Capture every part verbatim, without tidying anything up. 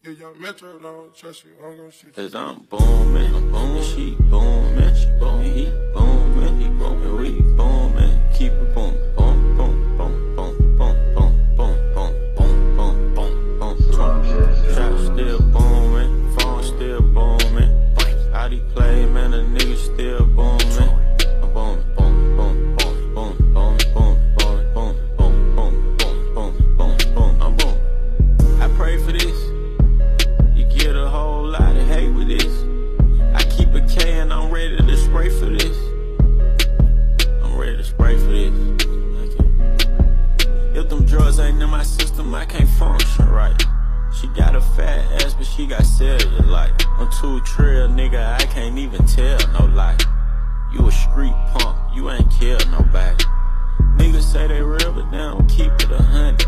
Yeah, young Metro don't trust you, I'm gonna shoot you. Cause I'm booming, I'm booming, she booming, she booming, he booming, he booming, we booming, keep it booming, boom, boom, boom, boom, boom, boom, boom, boom, boom, boom, boom, boom, boom. Trap still booming, phone still booming, how they play, man, the nigga still booming, I'm booming, boom, boom, boom, boom, boom, boom, boom, boom, boom, boom, boom, boom, boom, boom, I'm boom. I pray for this. Get a whole lot of hate with this. I keep a K and I'm ready to spray for this. I'm ready to spray for this. If them drugs ain't in my system, I can't function right. She got a fat ass, but she got cellulite. I'm too trill, nigga, I can't even tell no lie. You a street punk, you ain't kill nobody. Niggas say they real, but they don't keep it a hundred.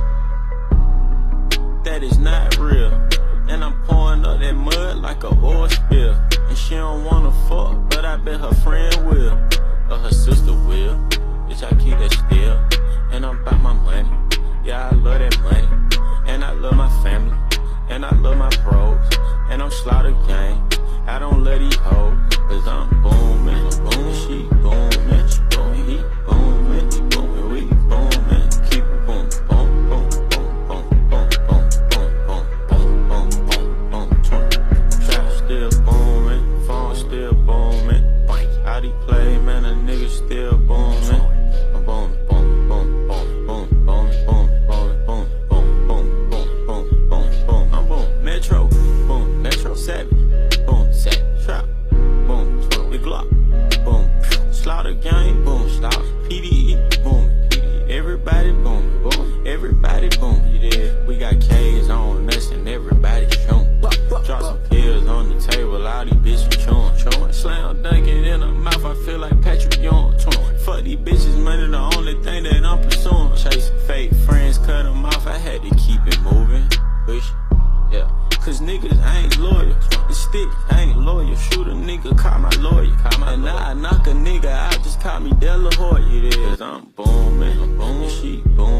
That is not real. And I'm pouring up that mud like a oil spill. And she don't wanna fuck, but I bet her friend will. Or her sister will. Bitch, I keep that still. And I'm about my money. Yeah, I love that money. And I love my family. And I love my pros. And I'm slaughter gang. I don't let these hoes. Cause I'm booming. Boom, she booming. She booming, he booming. He booming, we booming. Keep it booming. Boom, boom, boom, boom, boom, boom, boom, boom, boom, boom. Trap still booming, phone still booming. How they play, man, a nigga still booming. I'm booming, boom, boom, boom, boom, boom, boom, boom, boom, boom, boom, boom, boom, boom, boom. I'm boom, Metro, boom, Metro Savage, boom, Savage Trap, boom, Big Glock, boom, Slaughter Gang, boom, Slaughter, P D E, boom, everybody boom, boom, everybody boom. We got K's on us and everybody chewing. Drop some pills on the table, all these bitches chewing, chewing. Slam dunking in the mouth, I feel like Patrick Ewing, chewing. Fuck these bitches, money the only thing that I'm pursuing. Chasing fake friends, cut them off, I had to keep it moving. Push, yeah. Cause niggas ain't loyal. The stick ain't loyal. Shoot a nigga, call my lawyer. Call my and now I knock a nigga out, just call me De La Hoya. Cause I'm booming, I'm booming, she booming.